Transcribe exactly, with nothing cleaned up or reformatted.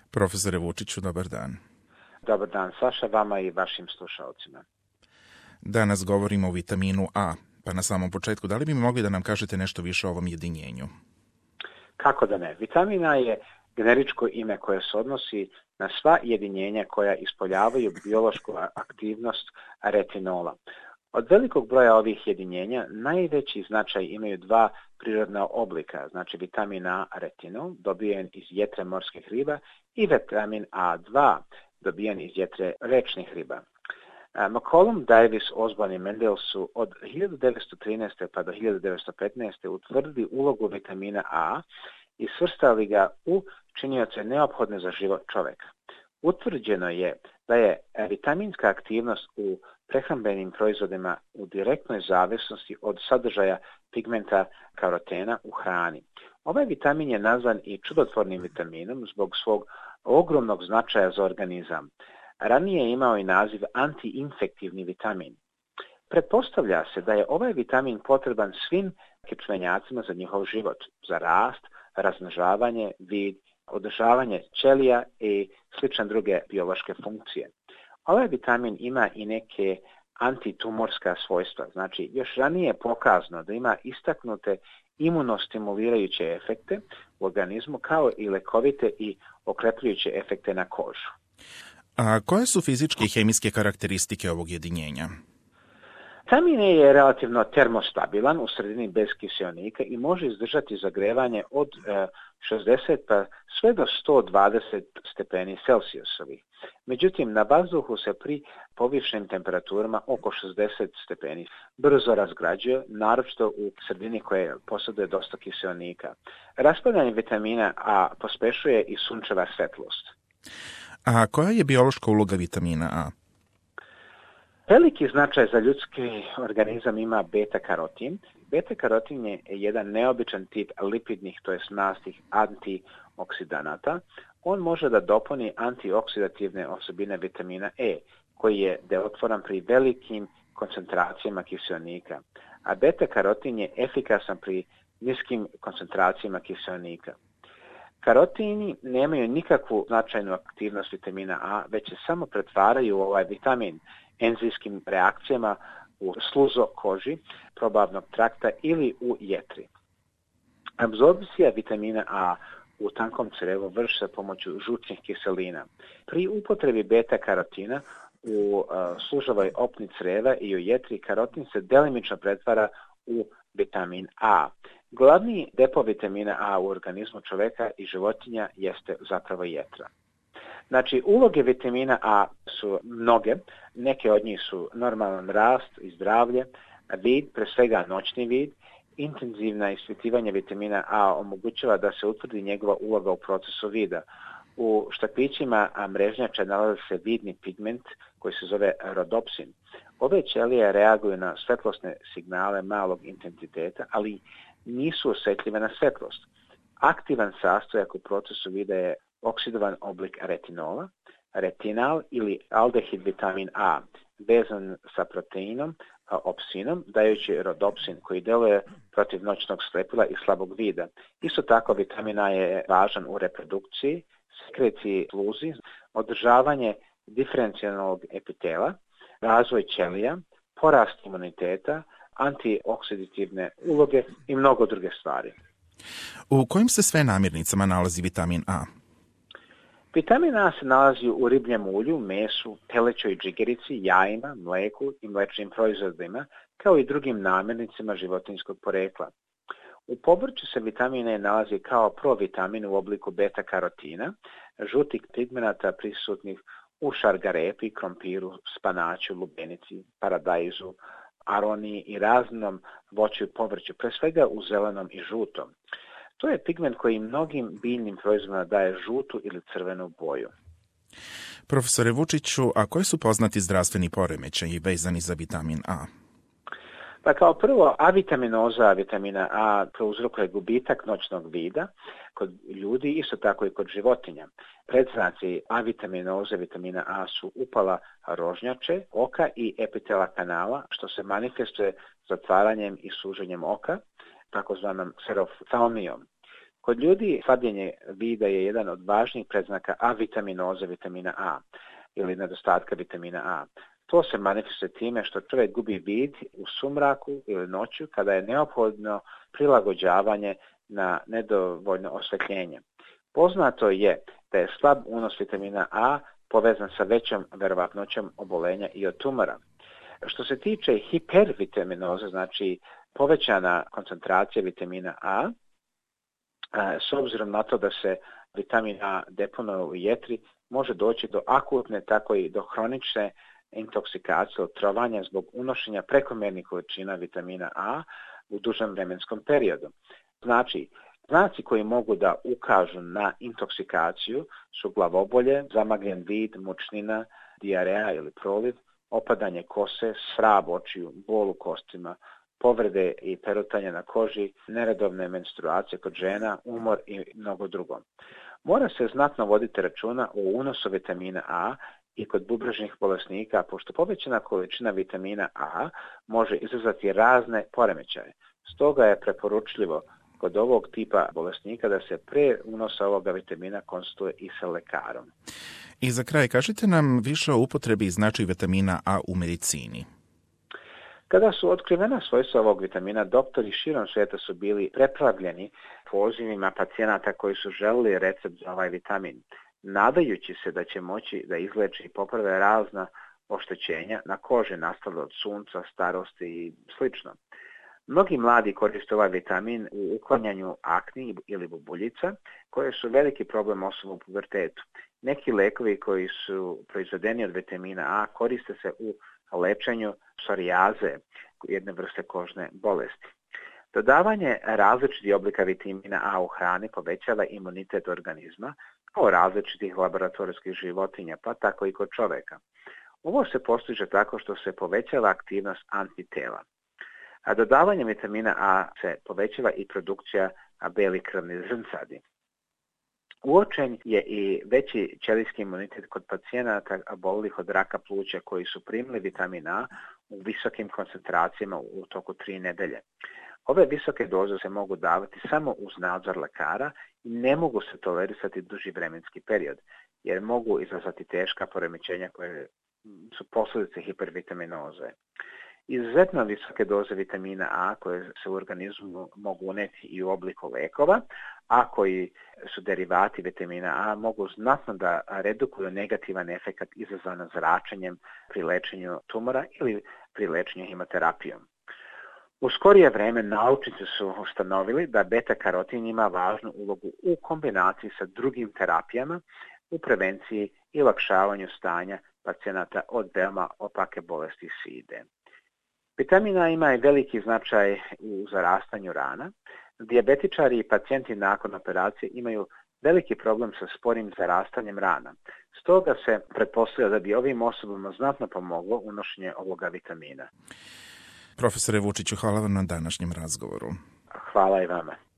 Profesore Vučiću, dobar dan. Dobar dan, Saša, vama i vašim slušalcima. Danas govorimo o vitaminu A, pa na samom početku, da li bi mi mogli da nam kažete nešto više o ovom jedinjenju? Kako da ne? Vitamin A je generičko ime koje se odnosi na sva jedinjenja koja ispoljavaju biološku aktivnost retinola. Od velikog broja ovih jedinjenja najveći značaj imaju dva prirodna oblika, znači vitamin A retinol, dobijen iz jetre morskih riba, i vitamin A dva, dobijen iz jetre rečnih riba. McCollum, Davis, Osborne i Mendel su od hiljadu devetsto trinaeste. pa do hiljadu devetsto petnaeste. utvrdili ulogu vitamina A i svrstali ga u činioce neophodne za život čoveka. Utvrđeno je da je vitaminska aktivnost u prehrambenim proizvodima u direktnoj zavisnosti od sadržaja pigmenta karotena u hrani. Ovaj vitamin je nazvan i čudotvornim vitaminom zbog svog ogromnog značaja za organizam. Ranije je imao i naziv antiinfektivni vitamin. Pretpostavlja se da je ovaj vitamin potreban svim kičmenjacima za njihov život, za rast, razmnožavanje, vid, održavanje ćelija i slične druge biološke funkcije. Ovaj vitamin ima i neke antitumorska svojstva, znači još ranije je pokazano da ima istaknute imunostimulirajuće efekte u organizmu kao i lekovite i okrepljujuće efekte na kožu. A koje su fizičke i hemijske karakteristike ovog jedinjenja? Vitamin A je relativno termostabilan u sredini bez kiseonika i može izdržati zagrevanje od šezdeset pa sve do sto dvadeset stepeni Celzijusovih. Međutim, na vazduhu se pri povišenim temperaturama oko šezdeset stepeni brzo razgrađuje, naročito u sredini koje posjeduje dosta kiseonika. Raspadanje vitamina A pospešuje i sunčeva svetlost. A koja je biološka uloga vitamina A? Veliki značaj za ljudski organizam ima beta-karotin. Beta-karotin je jedan neobičan tip lipidnih, to jest mastnih antioksidanata. On može da dopuni antioksidativne osobine vitamina E, koji je delotvoran pri velikim koncentracijama kiseonika. A beta-karotin je efikasan pri niskim koncentracijama kiseonika. Karotini nemaju nikakvu značajnu aktivnost vitamina A, već se samo pretvaraju u ovaj vitamin enzimskim reakcijama u sluzo koži, probavnog trakta ili u jetri. Apsorpcija vitamina A u tankom crevu vrši se pomoću žučnih kiselina. Pri upotrebi beta-karotina u uh, služovoj opni creva i u jetri karotin se delimično pretvara u vitamin A. Glavni depo vitamina A u organizmu čoveka i životinja jeste zapravo jetra. Znači, uloge vitamina A su mnoge, neke od njih su normalan rast i zdravlje, vid, pre svega noćni vid. Intenzivna ispitivanja vitamina A omogućava da se utvrdi njegova uloga u procesu vida. U štapićima mrežnjača nalazi se vidni pigment koji se zove rodopsin. Ove ćelije reaguju na svetlosne signale malog intenziteta, ali nisu osjetljive na svetlost. Aktivan sastojak u procesu vida je oksidovan oblik retinola, retinal ili aldehid vitamin A, vezan sa proteinom opsinom, dajući rodopsin koji deluje protiv noćnog slepila i slabog vida. Isto tako vitamin A je važan u reprodukciji, sekreciji sluzi, održavanje diferencijalnog epitela, razvoj ćelija, porast imuniteta, antioksidativne uloge i mnogo druge stvari. U kojim se sve namirnicama nalazi vitamin A? Vitamin A se nalazi u ribljem ulju, mesu, telećoj džigerici, jajima, mleku i mlečnim proizvodima, kao i drugim namirnicama životinjskog porekla. U povrću se vitamin A nalazi kao provitamin u obliku beta-karotina, žutih pigmenata prisutnih u šargarepi, krompiru, spanaću, lubenici, paradajzu, aroniji i raznom voću i povrću, pre svega u zelenom i žutom. To je pigment koji mnogim biljnim proizvodima daje žutu ili crvenu boju. Profesore Vučiću, a koji su poznati zdravstveni poremećaji vezani za vitamin A? Pa kao prvo, avitaminoza vitamina A prouzrokuje gubitak noćnog vida kod ljudi, isto tako i kod životinja. Predznaci avitaminoze vitamina A su upala rožnjače, oka i epitela kanala, što se manifestuje zatvaranjem i suženjem oka, takozvanom kseroftalmijom. Kod ljudi slabljenje vida je jedan od važnijih predznaka avitaminoze vitamina A ili nedostatka vitamina A. To se manifestuje time što čovjek gubi vid u sumraku ili noću kada je neophodno prilagođavanje na nedovoljno osvetljenje. Poznato je da je slab unos vitamina A povezan sa većom verovatnoćom obolenja i od tumora. Što se tiče hipervitaminoze, znači povećana koncentracija vitamina A, s obzirom na to da se vitamin A deponuje u jetri, može doći do akutne, tako i do hronične intoksikacije, otrovanja zbog unošenja prekomjernih količina vitamina A u dužem vremenskom periodu. Znači, znaci koji mogu da ukažu na intoksikaciju su glavobolje, zamagljen vid, mučnina, dijareja ili proliv, opadanje kose, svrab očiju, bol u kostima, povrede i perutanje na koži, neredovne menstruacije kod žena, umor i mnogo drugo. Mora se znatno voditi računa o unosu vitamina A i kod bubrežnih bolesnika, pošto povećana količina vitamina A može izazvati razne poremećaje. Stoga je preporučljivo kod ovog tipa bolesnika da se pre unosa ovoga vitamina konsultuje i sa lekarom. I za kraj, kažite nam više o upotrebi i značaju vitamina A u medicini. Kada su otkrivena svojstva ovog vitamina, doktori širom svijeta su bili preplavljeni pozivima pacijenata koji su želili recept za ovaj vitamin, nadajući se da će moći da izleči i poprave razna oštećenja na koži nastale od sunca, starosti i slično. Mnogi mladi koriste ovaj vitamin u uklanjanju akni ili bubuljica, koje su veliki problem osoba u pubertetu. Neki lekovi koji su proizvedeni od vitamina A koriste se u lečenju psorijaze, jedne vrste kožne bolesti. Dodavanje različitih oblika vitamina A u hrani povećava imunitet organizma, kao različitih laboratorijskih životinja, pa tako i kod čovjeka. Ovo se postiže tako što se povećava aktivnost antitela. A dodavanjem vitamina A se povećava i produkcija belih krvnih zrncadi. Uočen je i veći ćelijski imunitet kod pacijenata oboljelih od raka pluća koji su primili vitamin A u visokim koncentracijama u toku tri nedelje. Ove visoke doze se mogu davati samo uz nadzor lekara i ne mogu se tolerisati duži vremenski period, jer mogu izazvati teška poremećenja koje su posljedice hipervitaminoze. Izuzetno visoke doze vitamina A koje se u organizmu mogu uneti i u obliku lekova, a koji su derivati vitamina A mogu znatno da redukuju negativan efekt izazvan zračenjem pri lečenju tumora ili pri lečenju hemoterapijom. U skorije vreme naučnici su ustanovili da beta-karotin ima važnu ulogu u kombinaciji sa drugim terapijama u prevenciji i olakšavanju stanja pacijenata od veoma opake bolesti side. Vitamin A ima i veliki značaj u zarastanju rana. Dijabetičari i pacijenti nakon operacije imaju veliki problem sa sporim zarastanjem rana. Stoga se pretpostavlja da bi ovim osobama znatno pomoglo unošenje ovoga vitamina. Profesore Vučiću, hvala vam na današnjem razgovoru. Hvala i vama.